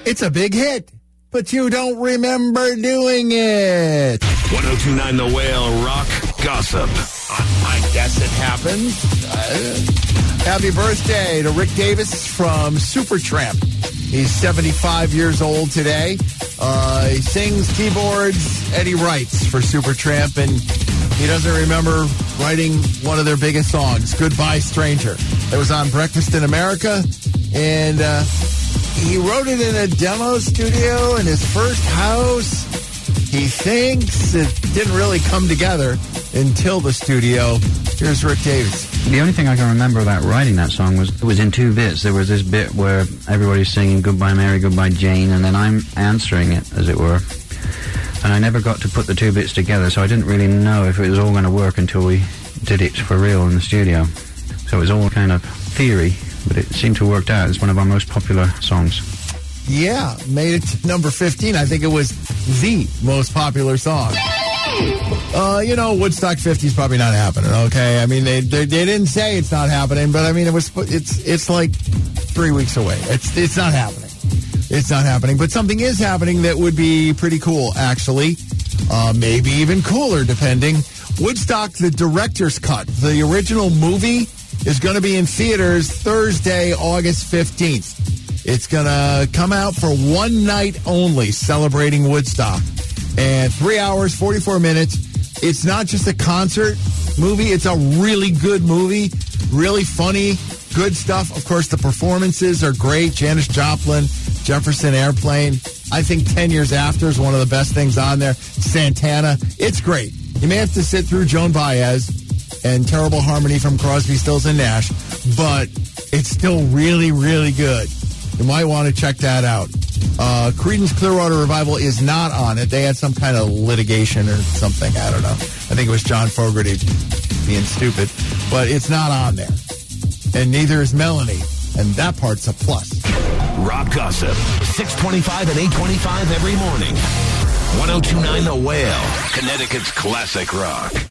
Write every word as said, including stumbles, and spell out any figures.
It's a big hit, but you don't remember doing it. ten twenty-nine The Whale Rock Gossip. I guess it happened. Uh, happy birthday to Rick Davis from Supertramp. He's seventy-five years old today. Uh, he sings, keyboards, and he writes for Supertramp, and he doesn't remember writing one of their biggest songs, Goodbye Stranger. It was on Breakfast in America, and uh, he wrote it in a demo studio in his first house. He thinks it didn't really come together until the studio. Here's Rick Davis. The only thing I can remember about writing that song was it was in two bits. There was this bit where everybody's singing Goodbye Mary, Goodbye Jane, and then I'm answering it, as it were. And I never got to put the two bits together, so I didn't really know if it was all going to work until we did it for real in the studio. So it was all kind of theory, but it seemed to have worked out. It's one of our most popular songs. Yeah, made it to number fifteen. I think it was the most popular song. Uh, you know, Woodstock fifty is probably not happening, okay? I mean, they, they they didn't say it's not happening, but I mean, it was it's it's like three weeks away. It's it's not happening. It's not happening, but something is happening that would be pretty cool, actually. Uh, maybe even cooler, depending. Woodstock, the director's cut, the original movie, is going to be in theaters Thursday, August fifteenth. It's going to come out for one night only, celebrating Woodstock. And three hours, forty-four minutes. It's not just a concert movie. It's a really good movie, really funny, good stuff. Of course, the performances are great. Janis Joplin, Jefferson Airplane. I think ten years After is one of the best things on there. Santana. It's great. You may have to sit through Joan Baez and Terrible Harmony from Crosby, Stills, and Nash, but it's still really, really good. You might want to check that out. Uh, Creedence Clearwater Revival is not on it. They had some kind of litigation or something. I don't know. I think it was John Fogerty being stupid. But it's not on there. And neither is Melanie. And that part's a plus. Rock Gossip, six twenty-five and eight twenty-five every morning. ten twenty-nine The Whale, Connecticut's classic rock.